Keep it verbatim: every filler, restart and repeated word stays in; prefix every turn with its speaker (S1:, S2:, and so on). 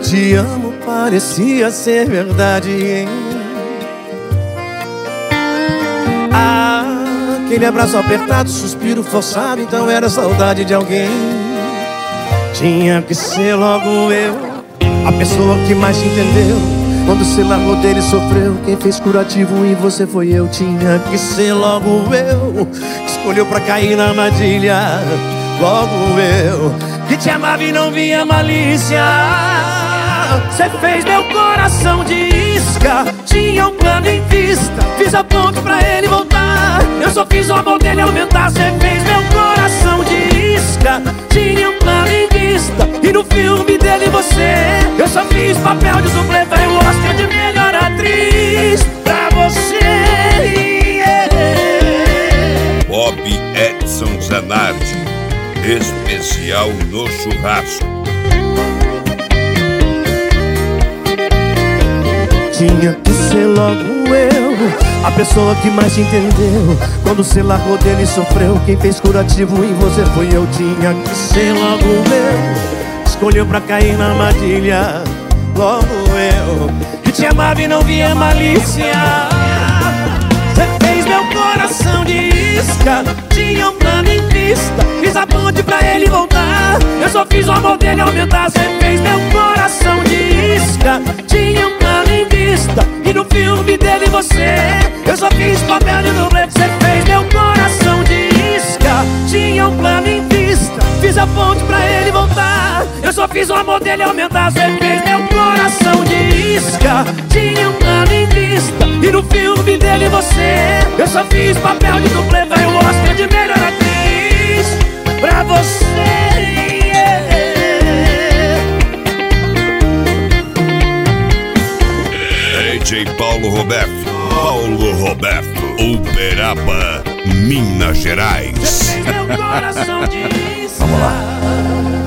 S1: te amo parecia ser verdade, hein? Ah, aquele abraço apertado, suspiro forçado, então era saudade de alguém. Tinha que ser logo eu, a pessoa que mais te entendeu. Quando você largou dele sofreu, quem fez curativo em você foi eu. Tinha que ser logo eu, que escolheu pra cair na armadilha. Logo eu, que te amava e não via malícia. Você fez meu coração de isca, tinha um plano em vista. Fiz a ponte pra ele voltar, eu só fiz o amor dele aumentar. Você fez meu coração de isca, tinha um plano em vista. E no filme dele você, eu só fiz papel de dublê. Vai o Oscar de melhor atriz pra você, yeah.
S2: Bob Edson Zanardi, especial no churrasco.
S1: Tinha que ser logo eu, a pessoa que mais te entendeu. Quando você largou dele sofreu, quem fez curativo em você foi eu. Tinha que ser logo eu, escolheu pra cair na armadilha. Logo eu, que te amava e não via malícia. Você fez meu coração de isca, tinha um plano em vista. Fiz a ponte pra ele voltar, eu só fiz o amor dele aumentar. Você fez meu coração de isca, tinha um plano em vista. E no filme dele você, eu só fiz papel de dublê. Você fez meu coração de isca, tinha um plano em vista. Fiz a ponte pra ele voltar, eu só fiz o amor dele aumentar. Você fez meu coração de isca, tinha um plano em vista. E no filme dele você, eu só fiz papel de dublê. Vai o Oscar de melhor atriz pra você, yeah.
S2: D J Paulo Roberto, Paulo Roberto, Uberaba, Minas Gerais.
S1: Você fez meu coração de isca.
S3: Vamos lá.